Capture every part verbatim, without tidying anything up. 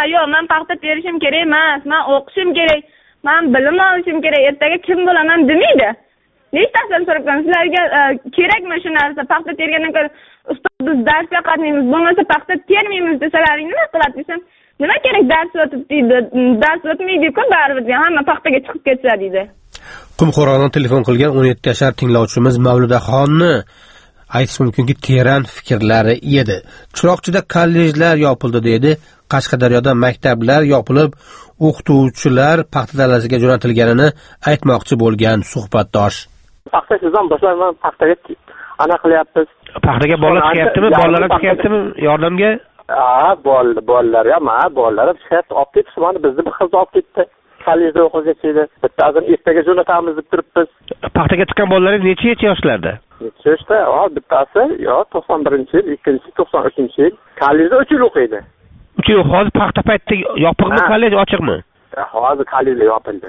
yo'q, men paxta terishim kerak emas, men o'qishim kerak, men bilim olishim kerak, ertaga kim bo'laman demaydi. Nechtasini so'rabman, sizlarga kerakmi shu narsa? Paxta tergandan keyin ustoz biz darsga qatnaymiz, bo'lmasa paxta termaymiz desalaring nima qiladi desam, nima kerak dars o'tib deydi, dars o'tmaydi-ku baribir, hamma paxtaga chiqib ketsa deydi. Qumqo'rg'ondan telefon qilgan o'n yetti yashar tinglovchimiz Mavludaxonni aytish mumkinki teran fikrlari edi. Chiroqchida kollejlar yopildi deydi. Qashqadaryoda maktablar yopilib, o'qituvchilar paxta dalasiga jo'natilganini aytmoqchi bo'lgan suhbatdosh. Paxta sizdan boshlayman, paxtaga ana qilyapmiz. Paxtaga bolalar chiqyaptimi? Bolalar chiqyaptimi yordamga? Ha, bolalar, ya, ma, bolalar chiqyapti. Olib ketdi, mana bizni bir qizni olib ketdi. Kollejda o'qiyotgan edi. Bittazini ertaga jo'natamiz deb turibmiz. Paxtaga chiqqan bolalar necha yoshlarda? Necha yoshda? Ha, bittasi yo to'qson birinchi yil, ikkinchisi to'qson uchinchi yil. Kollejda uch yil o'qiydi. uch yil hozir paxta paytida yopiqmi, kollej ochiqmi? Hozir kollejlar yopildi.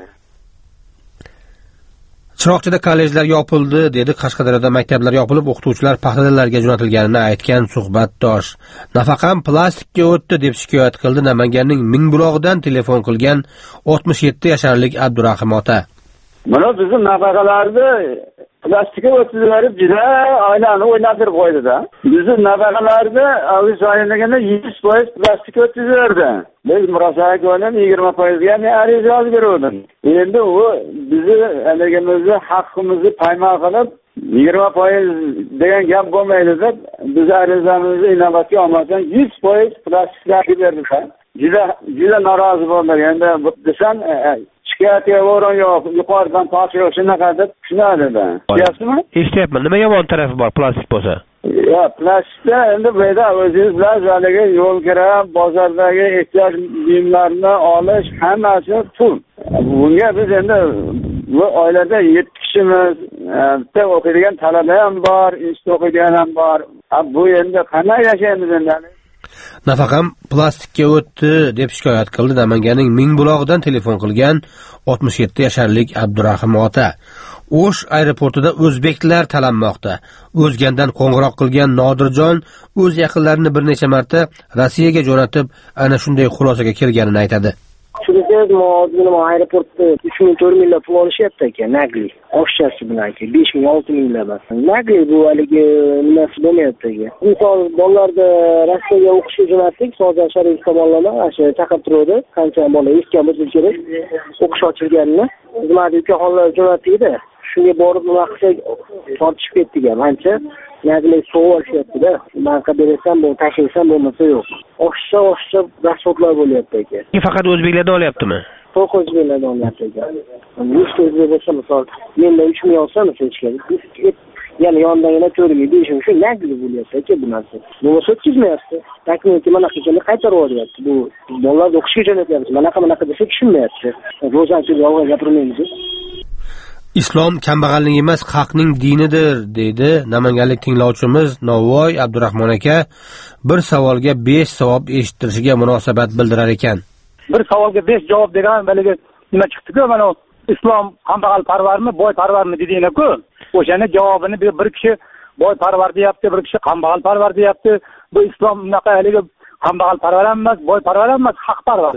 Chiroqchida kollejlar yopildi dedi. Qashqadaryoda maktablar yopilib, o'qituvchilar paxtalarga jo'natilganini aytgan suhbatdosh. Nafaqam plastikka o'tdi deb shikoyat qildi Namanganning Mingbulog'idan telefon qilgan oltmish yetti yasharlik Abdurahim ota. Mana bizning nafaqalarni plastikka o'tkazib juda oilani o'ynatib qo'ydi-da. Bizning nafaqalarni avizlaniganda yuz foiz plastikka o'tkazildi. Biz murosaga ko'nib yigirma foiz ga ariza yozib berdim. Endi u bizni aligimizni haqqimizni paymal qilib yigirma foiz degan gap bo'lmaydi deb biz arizamizni inobatga olmasdan yuz foiz plastiklarga berdi-da. Juda juda norozi bo'ldik. Endi desam shikoyatga o'rin yo'q, yuqoridan tosh yo'q, shunaqa deb tushunadi-da. Tushunyapsizmi? Eshityapman. Nima yomon tarafi bor plastik bo'lsa? Ya, plastikda endi bu yerda o'zingiz bilan yo'l kira, bozordagi ehtiyoj buyumlarini olish hammasi pul. Bunga biz endi bu oilada yetti kishimiz, bitta o'qiydigan talaba ham bor, institut o'qiydigan ham bor. Bu endi qanday yashaymiz endi? Nafaqam plastikka o'tdi deb shikoyat qildi Namanganning Mingbulog'idan telefon qilgan oltmish yetti yasharlik Abdurahim ota. O'sh aeroportida o'zbeklar talanmoqda. O'zgandan qo'ng'iroq qilgan Nodirjon o'z yaqinlarini bir necha marta Rossiyaga jo'natib, ana shunday xulosaga kelganini aytadi. Shunisiz ma'lum aeroportda uch ming to'rt ming pul olishyapti ekan, nagli. Oshchasi bilan aka besh ming olti ming emas. Nagli bu haligi nimasi bo'lmayapti ekan. Misol bolalarni Rossiyaga o'qishga jo'natdik, Sozan Sharif tomonlama o'sha chaqirib turdi. Qancha bola eshitgan bo'lsa kerak, o'qish ochilganini. Xizmat ukaxonlar jo'natdik-da. Shunga borib nima qilsak, tortishib ketdik ham ancha. Nagli so'v olishyapti-da. Men qadar bu tashirsam bo'lmasa yo'q. Oshcha oshcha rashodlar bo'lyapti ekan. Faqat o'zbeklardan olyaptimi? To'q o'zbeklardan olyapti ekan. yuz o'zbek bo'lsa, misol, menda uch ming olsa misol chiqadi. Ya'ni yondan yana to'rt ming besh ming shu nagli bo'lyapti aka bu narsa. Bo'lmasa o'tkazmayapti. Taklifni mana qilganda qaytarib olyapti. Bu bolalarni o'qishga jo'natyapti. Manaqa manaqa desa tushunmayapti. Ro'zanchi yolg'on gapirmaymiz. Islom kambag'allik emas, haqning dinidir, deydi namanganlik tinglovchimiz Novvoy Abdurahmon aka. Bir savolga besh savob eshittirishiga munosabat bildirar ekan. Bir savolga besh javob degan baligi nima chiqdi-ku, mana islom kambag'al parvarmi, boy parvarmi dedinglar-ku. O'shani javobini bir kishi boy parvar deyapti, bir kishi kambag'al parvar deyapti. Bu islom unaqa haligi kambag'al parvar emas, boy parvar emas, haq parvar.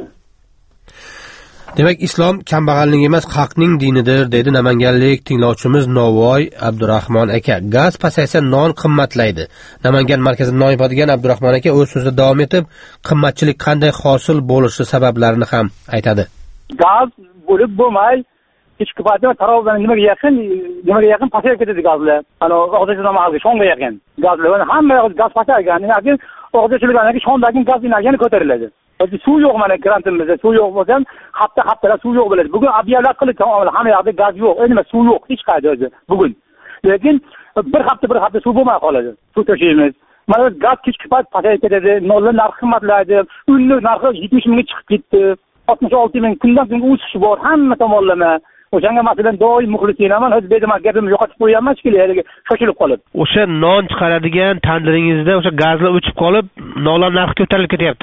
Demak, islom kambag'allik emas, haqning dinidir, deydi namanganlik tinglovchimiz Novvoy Abdurahmon aka. Gaz pasaysa non qimmatlaydi. Namangan markazida non yopadigan Abdurahmon aka o'z so'zida davom etib, qimmatchilik qanday hosil bo'lishi sabablarini ham aytadi. Gaz bo'lib bo'lmay, ichki parda tarovdan nimaga yaqin, nimaga yaqin pasayib ketadi gazlar. Ana og'zaki namazga shonga yaqin. Gazlar hamma gaz pasaygan, yoki og'zachiliklarga shondagi gaz yana ko'tariladi. Hozir suv yo'q, mana grantimizda suv yo'q bo'lsa, hafta-haftalar suv yo'q bo'ladi. Bugun abiyalar qilib tamomla hamma yoqda gaz yo'q. Endi suv yo'q hech qayerda bugun. Lekin bir hafta bir hafta suv bo'lmay qoladi. Suv to'shaymiz. Mana gaz kechki payt pasayib ketadi, nollar narxi qimmatlaydi. Unli narxi yetmish mingga chiqib ketdi. oltmish olti ming kundan kunga o'sish bor hamma tomonlama. O'shanga masalan doim muxlisinaman, hozir bedamak gapimni yo'qotib qo'yganman shekilli, shoshilib qolib. O'sha non chiqaradigan tandiringizda o'sha gazlar o'chib qolib, nonlar narxi ko'tarilib ketyaptimi?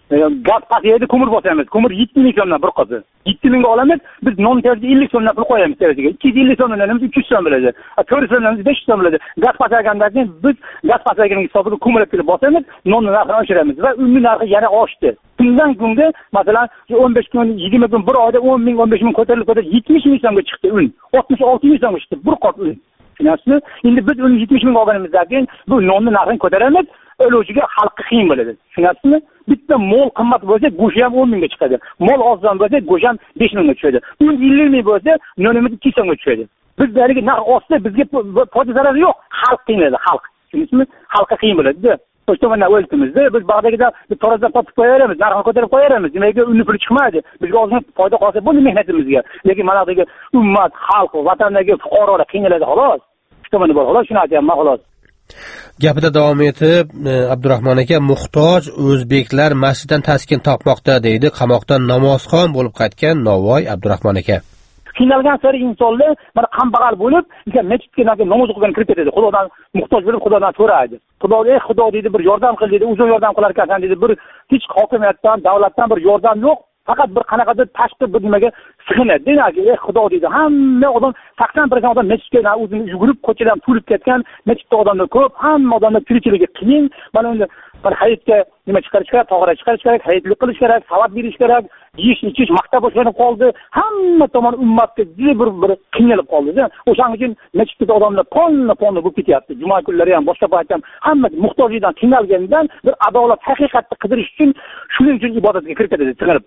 gaz pasayadi, ko'mir bosamiz. Ko'mir yetti ming so'mdan bir qopi. yetti mingga olamiz, biz non terisiga ellik so'mdan pul qo'yamiz terisiga. ikki yuz ellik so'mdan olamiz, uch yuz so'm bo'ladi. to'rt yuz so'mdan besh yuz so'm bo'ladi. Gaz pasagandan keyin biz gaz pasaganining hisobiga ko'mirib kelib bosamiz, nonni narxini oshiramiz va unning narxi yana oshdi. Kundan kunga, masalan, o'n besh kun, yigirma kun, bir oyda o'n ming, o'n besh ming ko'tarilib ko'tarilib yetmish ming so'mga chiqdi un. oltmish olti ming so'mga chiqdi bir qop un. Tushunasizmi? Endi biz uni yetmish ming olganimizdan keyin bu nonni narxini ko'taramiz. O'lovchiga xalqqa qiyin bo'ladi. Tushunasizmi? Bitta mol qimmat bo'lsa, go'sht ham o'n mingga chiqadi. Mol ozdan bo'lsa, go'sht ham besh mingga tushadi. un ellik ming bo'lsa, nonimiz ikki so'mga tushadi. Biz bariga narx ostida bizga foyda zarari yo'q. Xalq qiynaladi, xalq. Tushunasizmi? Xalqqa qiyin bo'ladi-da. O'shtamanda o'ltimizda biz bag'dagida bir tarazdan topib qo'yaramiz, narxini ko'tarib qo'yaramiz. Nimaga unni puli chiqmaydi? Bizga ozgina foyda qolsa bo'ldi mehnatimizga. Lekin mana bu ummat, xalq, vatandagi fuqarolar qiynaladi xolos. O'shtamanda bor xolos, shuni aytyapman xolos. Gapida davom etib, Abdurahmon aka, muhtoj o'zbeklar masjiddan taskin topmoqda deydi qamoqdan namozxon bo'lib qaytgan Novvoy Abdurahmon aka. Qiynalgan sari insonlar mana kambag'al bo'lib, masjidga namoz o'qigan kirib ketadi. Xudodan muhtoj bo'lib, Xudodan so'raydi. Xudo, ey Xudo deydi, bir yordam qil deydi, uzun yordam qilar ekansan deydi. Bir hech hokimiyatdan, davlatdan bir yordam yo'q. Faqat bir qanaqadir tashqi bir nimaga sig'inadi. Demak, ey Xudo deydi. Hamma odam sakson foiz odam masjidga o'zini yugurib, ko'chadan turib ketgan, masjidda odamlar ko'p, hamma odamlar tirikchiligi qiyin. Mana endi bir hayitga nima chiqarish kerak, tog'ora chiqarish kerak, hayitlik qilish kerak, savat berish kerak, yeyish, ichish, maktab boshlanib qoldi. Hamma tomon ummatga juda bir bir qiynalib qoldi-da. O'shaning uchun masjidda odamlar ponna-ponna bo'lib ketyapti. Juma kunlari ham, boshqa payt ham hamma muhtojlikdan qiynalgandan bir adolat, haqiqatni qidirish uchun shuning uchun ibodatga kirib ketadi, sig'inib.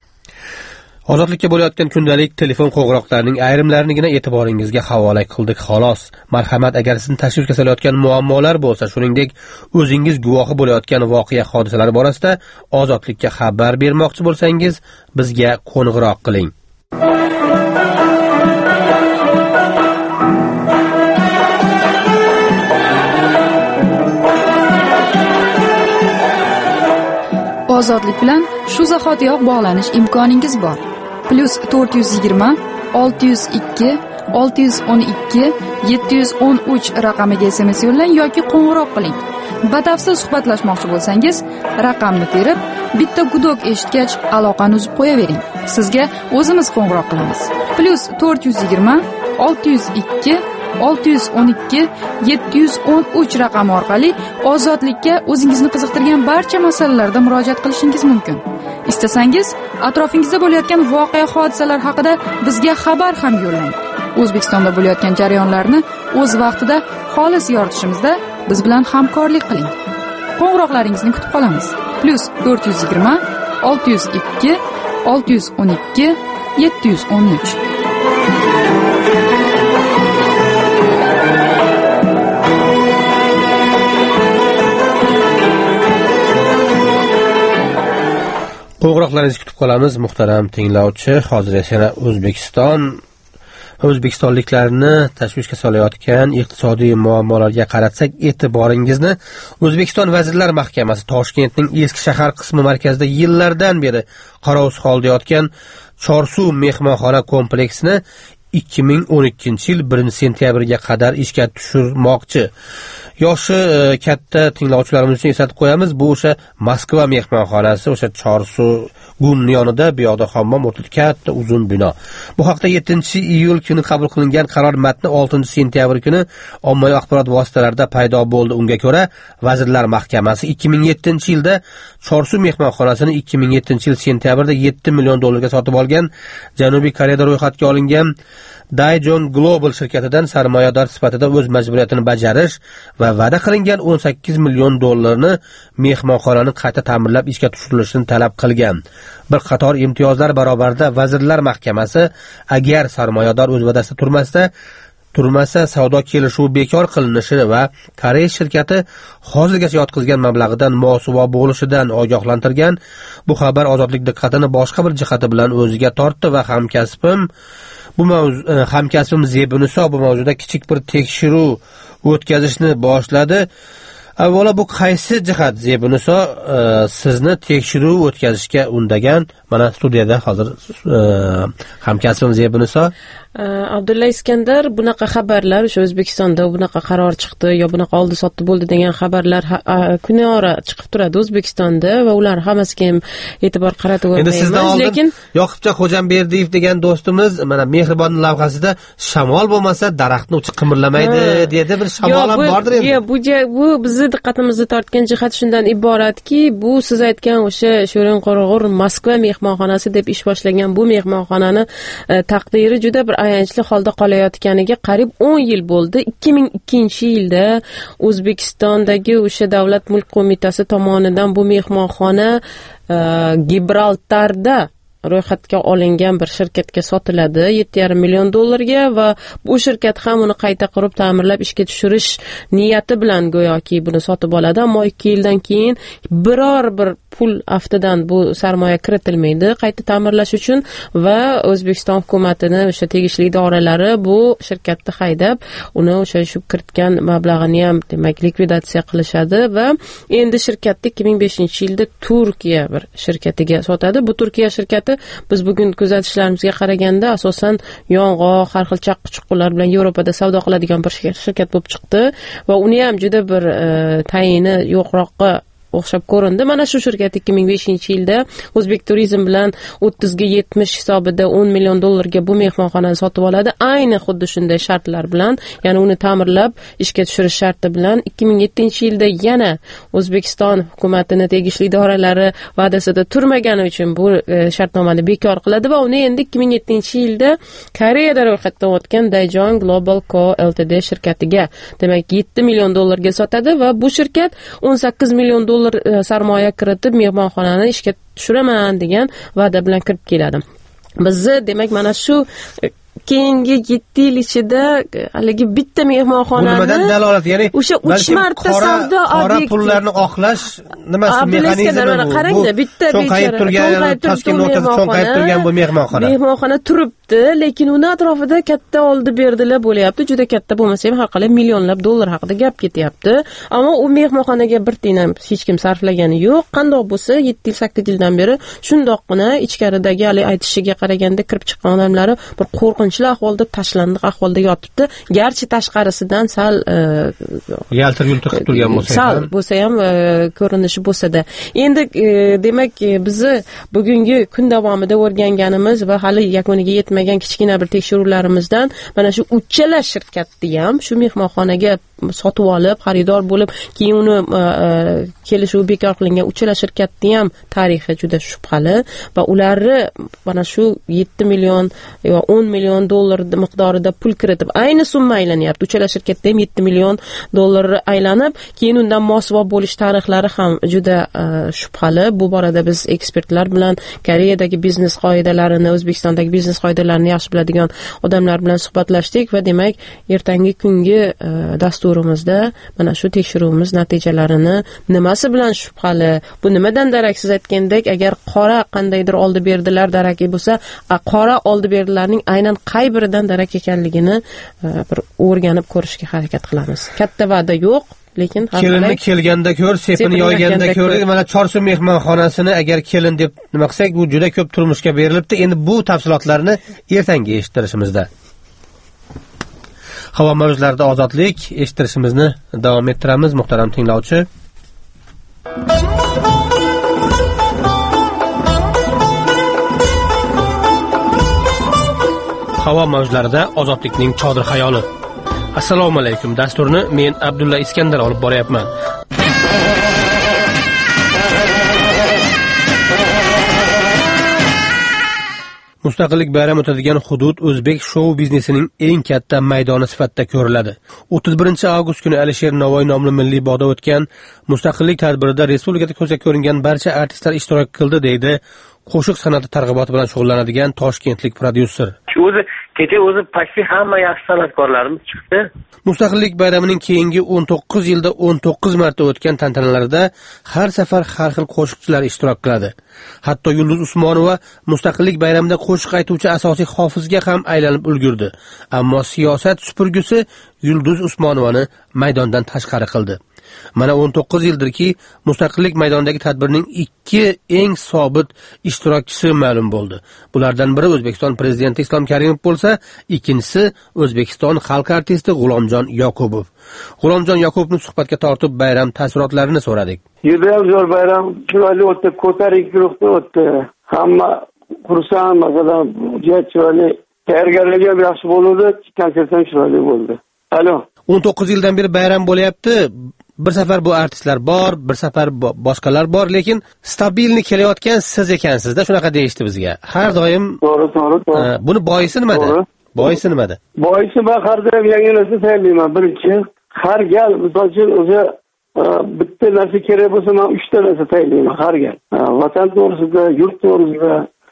Ozodlikka bo'layotgan kundalik telefon qo'ng'iroqlarining ayrimlarinigina e'tiboringizga havola qildik xolos. Marhamat, agar sizni tashvishga solayotgan muammolar bo'lsa, shuningdek o'zingiz guvohi bo'layotgan voqea hodisalar borasida ozodlikka xabar bermoqchi bo'lsangiz, bizga qo'ng'iroq qiling. Ozodlik bilan shu zahotiyoq bog'lanish imkoningiz bor. Plus to'rt yuz yigirma olti yuz ikki olti yuz o'n ikki yetti yuz o'n uch raqamiga S M S yo'llang yoki qo'ng'iroq qiling. Batafsil suhbatlashmoqchi bo'lsangiz, raqamni terib, bitta gudok eshitgach aloqani uzib qo'yavering. Sizga o'zimiz qo'ng'iroq qilamiz. Plus to'rt yuz yigirma olti yuz ikki olti yuz o'n ikki yetti yuz o'n uch raqami orqali ozodlikka o'zingizni qiziqtirgan barcha masalalarda murojaat qilishingiz mumkin. Istasangiz, atrofingizda bo'layotgan voqea hodisalar haqida bizga xabar ham yo'llang. O'zbekistonda bo'layotgan jarayonlarni o'z vaqtida xolis yoritishimizda biz bilan hamkorlik qiling. Qo'ng'iroqlaringizni kutib qolamiz. Plus to'rt yuz yigirma olti yuz ikki olti yuz o'n ikki yetti yuz o'n uch. Qo'ng'iroqlaringizni kutib qolamiz, muhtaram tinglovchi. Hozir esa O'zbekiston O'zbekistonliklarni tashvishga solayotgan iqtisodiy muammolarga qaratsak, e'tiboringizni O'zbekiston Vazirlar Mahkamasi Toshkentning eski shahar qismi markazida yillardan beri qarovsiz holda yotgan Chorsuv mehmonxona kompleksini ikki ming o'n ikkinchi yil birinchi sentyabrga qadar ishga tushirmoqchi. Yoshi katta tinglovchilarimiz uchun eslatib qo'yamiz, bu o'sha Moskva mehmonxonasi, o'sha Chorsuv gun yonida, bu yoqda hammom, o'rtada katta uzun bino. Bu haqda yettinchi iyul kuni qabul qilingan qaror matni oltinchi sentyabr kuni ommaviy axborot vositalarida paydo bo'ldi. Unga ko'ra, Vazirlar Mahkamasi ikki ming yettinchi yilda Chorsuv mehmonxonasini ikki ming yettinchi yil sentyabrda yetti million dollarga sotib olgan, Janubiy Koreyada ro'yxatga olingan Daejeon Global shirkatidan sarmoyador sifatida o'z majburiyatini bajarish va va'da qilingan o'n sakkiz million dollarni mehmonxonani qayta ta'mirlab ishga tushirilishini talab qilgan. Bir qator imtiyozlar barobarida Vazirlar Mahkamasi agar sarmoyador o'z va'dasida turmasa, turmasa savdo kelishuvi bekor qilinishi va Koreya shirkati hozirgacha yotqizgan mablag'idan mosuvo bo'lishidan ogohlantirgan. Bu xabar ozodlik diqqatini boshqa bir jihati bilan o'ziga tortdi va hamkasbim bu mavzu hamkasbim Zebiniso bu mavzuda kichik bir tekshiruv o'tkazishni boshladi. Avvalo bu qaysi jihat Zebiniso sizni tekshiruv o'tkazishga undagan? Mana studiyada hozir hamkasbim Zebiniso. Abdulla Iskandar, bunaqa xabarlar o'sha O'zbekistonda bunaqa qaror chiqdi yo bunaqa oldi sotdi bo'ldi degan xabarlar kunora chiqib turadi O'zbekistonda va ular hammasiga ham e'tibor qaratib o'rmaymiz. Lekin Yoqubjon Xo'jamberdiyev degan do'stimiz mana Mehribon lavhasida shamol bo'lmasa daraxtni uchi qimirlamaydi dedi, bir shamol ham bordir endi. Yo'q, bu bu bizni diqqatimizni tortgan jihat shundan iboratki, bu siz aytgan o'sha Sho'rin Qo'rg'ur Moskva mehmonxonasi deb ish boshlagan bu mehmonxonani taqdiri juda bir ayanchli holda qolayotganiga qariyb o'n yil bo'ldi. ikki ming ikkinchi yilda O'zbekistondagi o'sha Davlat mulk qo'mitasi tomonidan bu mehmonxona Gibraltarda ro'yxatga olingan bir shirkatga sotiladi yetti yarim million dollarga va bu shirkat ham uni qayta qurib ta'mirlab ishga tushirish niyati bilan go'yoki buni sotib oladi, ammo ikki yildan keyin biror bir pul aftidan bu sarmoya kiritilmaydi qayta ta'mirlash uchun va O'zbekiston hukumatini o'sha tegishli idoralari bu shirkatni haydab uni o'sha shu kiritgan mablag'ini ham demak likvidatsiya qilishadi va endi shirkatni ikki ming beshinchi yilda Turkiya bir shirkatiga sotadi. Bu Turkiya shirkati biz bugun kuzatishlarimizga qaraganda asosan yong'oq, har xil chaqqi-chuqqular bilan Yevropada savdo qiladigan bir shirkat bo'lib chiqdi va uni ham juda bir tayini yo'qroqqa o'xshab ko'rindi. Mana shu shirkat ikki ming beshinchi yilda O'zbek turizm bilan o'ttiz ga yetmish hisobida o'n million dollarga bu mehmonxonani sotib oladi. Ayni xuddi shunday shartlar bilan, ya'ni uni ta'mirlab ishga tushirish sharti bilan ikki ming yettinchi yilda yana O'zbekiston hukumatini tegishli idoralari va'dasida turmagani uchun bu shartnomani bekor qiladi va uni endi ikki ming yettinchi yilda Koreyada ro'yxatdan o'tgan Daejeon Global Co Ltd shirkatiga, demak yetti million dollarga sotadi va bu shirkat o'n sakkiz million dollar sarmoya kiritib mehmonxonani ishga tushiraman degan va'da bilan kirib keladi. Bizni demak mana shu keyingi yetti yil ichida haligi bitta mehmonxonani nimadan dalolat, ya'ni o'sha uch marta savdo qora pullarni oqlash nimasi mexanizmi bu? Qarangda, bitta cho'nqayib turgan, Toshkent o'rtasida cho'nqayib turgan bu mehmonxona. Mehmonxona turibdi, lekin uni atrofida katta oldi berdilar bo'lyapti. Juda katta bo'lmasa ham har qalay millionlab dollar haqida gap ketyapti. Ammo u mehmonxonaga bir tiyin ham hech kim sarflagani yo'q. Qandoq bo'lsa yetti yil sakkiz yildan beri shundoqqina ichkaridagi hali aytishiga qaraganda kirib chiqqan odamlari bir qo'rqinchli ahvolda, tashlandiq ahvolda yotibdi. Garchi tashqarisidan sal yaltir-yultir qilib turgan bo'lsa ham, sal bo'lsa ham ko'rinishi bo'lsa-da. Endi demak bizni bugungi kun davomida o'rganganimiz va hali yakuniga yetmagan kichkina bir tekshiruvlarimizdan mana shu uchala shirkatni ham shu mehmonxonaga sotib olib, xaridor bo'lib, keyin uni kelishuv bekor qilingan uchala shirkatni ham tarixi juda shubhali va ularni mana shu yetti million yo o'n million dollar miqdorida pul kiritib, ayni summa aylanyapti. Uchala shirkatda ham yetti million dollar aylanib, keyin undan mosuvo bo'lish tarixlari ham juda shubhali. Bu borada biz ekspertlar bilan Koreyadagi biznes qoidalarini, O'zbekistondagi biznes qoidalarini yaxshi biladigan odamlar bilan suhbatlashdik va demak ertangi kungi dasturimizda mana shu tekshiruvimiz natijalarini nimasi bilan shubhali, bu nimadan darak, siz aytgandek, agar qora qandaydir oldi berdilar daraki bo'lsa, qora oldi berdilarning aynan qay biridan darak ekanligini bir o'rganib ko'rishga harakat qilamiz. Katta va'da yo'q, lekin kelinni kelganda ko'r, sepini yoyganda ko'r. Mana Chorsu mehmonxonasini agar kelin deb nima qilsak, u juda ko'p turmushga berilibdi. Endi bu tafsilotlarni ertangi eshittirishimizda. Havo mavjlarida ozodlik eshittirishimizni davom ettiramiz, muhtaram tinglovchi. Havo mavjlarida ozodlikning chodir xayoli. Assalomu alaykum. Dasturni men Abdulla Iskandar olib boryapman. Mustaqillik bayrami o'tadigan hudud o'zbek shou biznesining eng katta maydoni sifatida ko'riladi. o'ttiz birinchi avgust kuni Alisher Navoiy nomli milliy bog'da o'tgan mustaqillik tadbirida respublikada ko'zga ko'ringan barcha artistlar ishtirok qildi, deydi qo'shiq san'ati targ'iboti bilan shug'ullanadigan toshkentlik prodyuser. O'zi kecha o'zi почти hamma yaxshi san'atkorlarimiz chiqdi. Mustaqillik bayramining keyingi o'n to'qqiz yilda o'n to'qqiz marta o'tgan tantanalarda har safar har xil qo'shiqchilar ishtirok qiladi. Hatto Yulduz Usmonova Mustaqillik bayramida qo'shiq aytuvchi asosiy hofizga ham aylanib ulgurdi. Ammo siyosat supurgisi Yulduz Usmonovani maydondan tashqari qildi. Mana o'n to'qqiz yildirki, Mustaqillik maydonidagi tadbirning ikki eng sobit ishtirokchisi ma'lum bo'ldi. Bulardan biri O'zbekiston prezidenti Islom Karimov bo'lsa, ikkinchisi O'zbekiston xalq artisti G'ulomjon Yoqubov. G'ulomjon Yoqubovni suhbatga tortib bayram taassurotlarini so'radik. Judayam zo'r bayram, chiroyli o'tdi, ko'tarik guruhda o'tdi. Hamma xursand, masalan, juda chiroyli tayyorgarligi ham yaxshi bo'ldi, konsert ham chiroyli bo'ldi. Alo. o'n to'qqiz yildan beri bayram bo'lyapti. Bir safar bu artistlar bor, bir safar boshqalar bor, lekin stabilni kelayotgan siz ekansizda, shunaqa deyishdi bizga. Har doim to'g'ri, to'g'ri, to'g'ri. Buni boisi nimada? Boisi nimada? Boisi men har doim yangi narsa tayyorlayman. Birinchi, har gal misol uchun o'zi bitta narsa kerak bo'lsa, men uchta narsa tayyorlayman har gal. Vatan to'g'risida, yurt to'g'risida,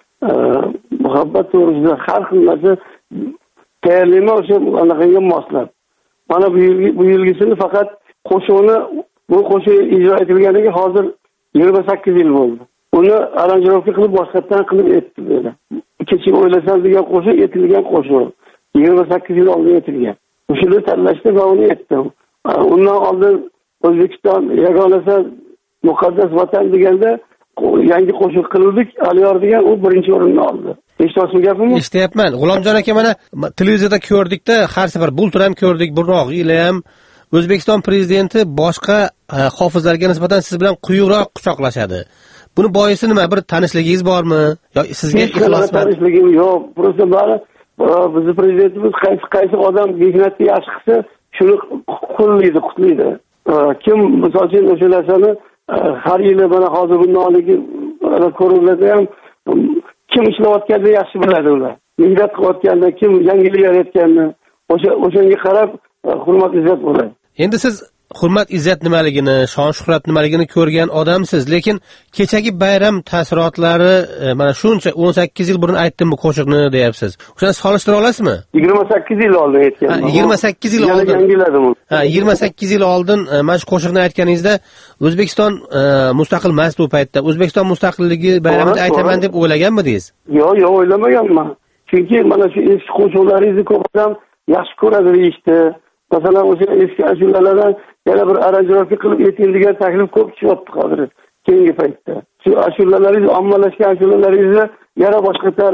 muhabbat to'g'risida har xil narsa tayyorlayman, o'sha anaqaga moslab. Mana bu yil bu yilgisini faqat qo'shiqni bu qo'shiq ijro etilganiga hozir yigirma sakkiz yil bo'ldi. Uni aranjirovka qilib boshqatdan qilib etdi dedi. Kecha o'ylasam degan qo'shiq etilgan qo'shiq. yigirma sakkiz yil oldin etilgan. Shuni tanlashda va uni etdim. Undan oldin O'zbekiston yagonasi muqaddas vatan deganda yangi qo'shiq qildik. Aliyor degan u birinchi o'rinni oldi. Eshityapsizmi gapimni? Eshityapman. G'ulomjon aka, mana televizorda ko'rdikda, har safar bultur ham ko'rdik, burnoq yili ham O'zbekiston prezidenti boshqa hofizlarga nisbatan siz bilan quyuqroq quchoqlashadi. Buni boisi nima? Bir tanishligingiz bormi? Yo sizga ixlosmi? Tanishligim yo'q. Просто bari bizning prezidentimiz qaysi qaysi odam mehnatni yaxshi qilsa, shuni qo'llaydi, qutlaydi. Kim misol uchun o'sha narsani har yili mana hozir bundoqligi ko'riladi ham, kim ishlayotganini yaxshi biladi ular. Mehnat qilayotganda, kim yangilik yaratganini, o'sha o'shanga qarab hurmat izzat bo'ladi. Endi siz hurmat izzat nimaligini, shon shuhrat nimaligini ko'rgan odamsiz, lekin kechagi bayram taassurotlari mana shuncha o'n sakkiz yil burun aytdim bu qo'shiqni deyapsiz. O'shani solishtira olasizmi? yigirma sakkiz yil oldin aytganman. yigirma sakkiz yil oldin. Yangiladim. Ha, yigirma sakkiz yil oldin mana shu qo'shiqni aytganingizda O'zbekiston mustaqil emas bu paytda. O'zbekiston mustaqilligi bayramida aytaman deb o'ylaganmidingiz? Yo'q, yo'q, o'ylamaganman. Chunki mana shu eski qo'shiqlaringizni ko'p odam yaxshi ko'radi deyishdi. Masalan, o'sha eski ashulalardan yana bir aranjirovka qilib ayting degan taklif ko'p chiqyapti hozir keyingi paytda. Shu ashulalaringiz, ommalashgan ashulalaringizni yana boshqa